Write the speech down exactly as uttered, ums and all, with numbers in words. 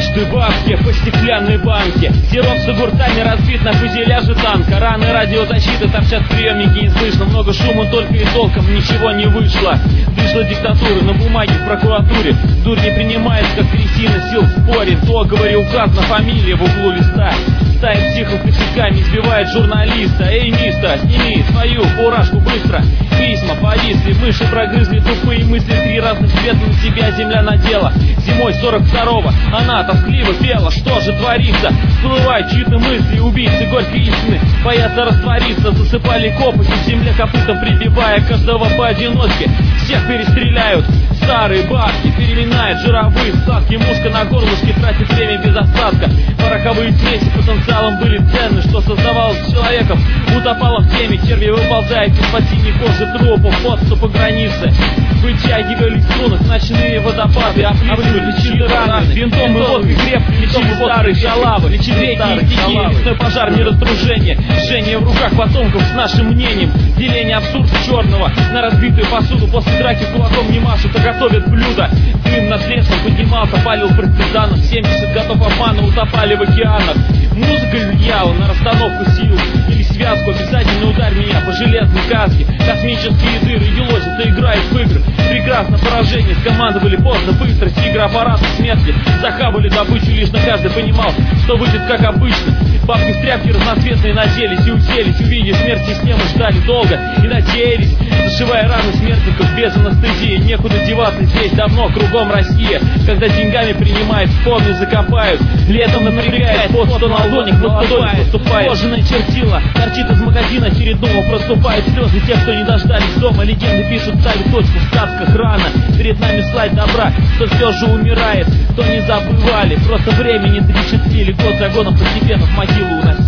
Жажды бабки по стеклянной банке. Сироп с огурцами разбит на фюзеляже танка. Раны радиозащиты торчат в приемнике, и слышно много шума, только и толком ничего не вышло. Вышла диктатура на бумаге в прокуратуре. Дурь не принимает, как трясина сил в споре. Договоре указана фамилия в углу листа. Ставит тихо косяками, избивает журналиста. Эй, мистер, сними свою фуражку быстро. Письма повисли, мыши прогрызли тупые мысли. Три разных цвета на себя земля надела. Зимой сорок второго она тоскливо пела. Что же творится? Всплывают чьи-то мысли, убийцы горькой истины боятся раствориться. Засыпали копоти в земле копытом, прибивая каждого поодиночке. Всех перестреляют. Старые бабки переминают жировые вставки. Мушка на горлышке тратит время без остатка. Пороховые смеси потенциалом были ценны. Что создавалось с человеком, утопало в теме. Черви выползают из-под синей кожи трупов. Подступы границы вытягивали в струнах ночные водопады. Оплюли щиты раны, винтом и водкой крепко лечили старые шалавы. Лечили реки и стихии, лесной пожар, нераздружение. Жжение в руках потомков с нашим мнением. Деление абсурда черного на разбитую посуду. После драки кулаком не машут, а готовят блюда. Дым над лесом поднимался, палил партизанов. семьдесят годов обмана утопали в океанах. Музыка влияла на расстановку сил или связку. Обязательно ударь меня по железной каске. Космические дыры елозят и играют в игры. Прекрасно поражение, скомандовали поздно, быстро. Тигры аппарата смерти захавали добычу. Лишь на каждый понимал, что выйдет как обычно. Бабки в тряпки разноцветные наделись и уселись. Увидев смерть, системы ждали долго и надеялись. Зашивая раны смертников без анестезии. Некуда деваться здесь, давно кругом Россия. Когда деньгами принимает, вспомни, закопают. Летом напрягает, пост, что на ладонях наступает. Кожаное чертило торчит из магазина очередного. Проступают слезы тех, кто не дождались дома. Легенды пишут, ставят точку в сказках рано. Перед нами слайд добра, кто все же умирает. То не забывали, просто времени три-четыре. Год за годом постепенно в могилу уносили.